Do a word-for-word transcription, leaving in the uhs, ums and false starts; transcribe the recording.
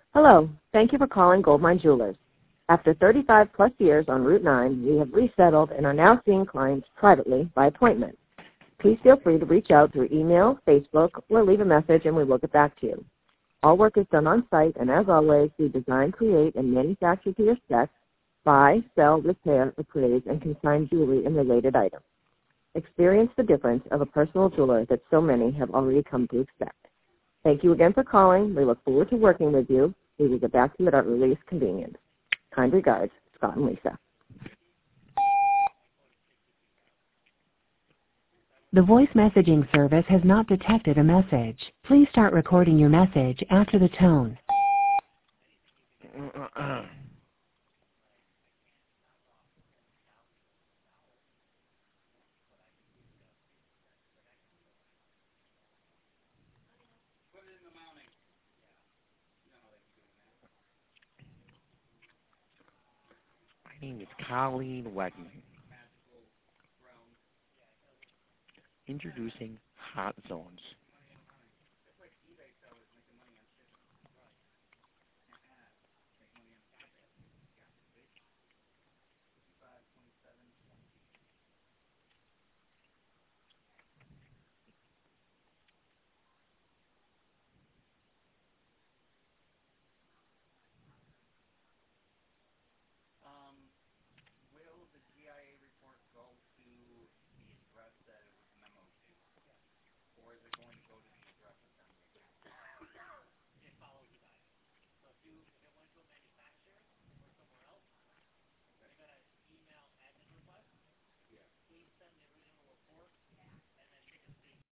Hello. Thank you for calling Goldmine Jewelers. After thirty-five plus years on Route nine, we have resettled and are now seeing clients privately by appointment. Please feel free to reach out through email, Facebook, or leave a message and we will get back to you. All work is done on site, and as always, we design, create, and manufacture to your specs, buy, sell, repair, appraise, and consign jewelry and related items. Experience the difference of a personal jeweler that so many have already come to expect. Thank you again for calling. We look forward to working with you. We will get back to you at our earliest convenience. Kind regards, Scott and Lisa. The voice messaging service has not detected a message. Please start recording your message after the tone. My name is Colleen Wegman. Introducing Hot Zones.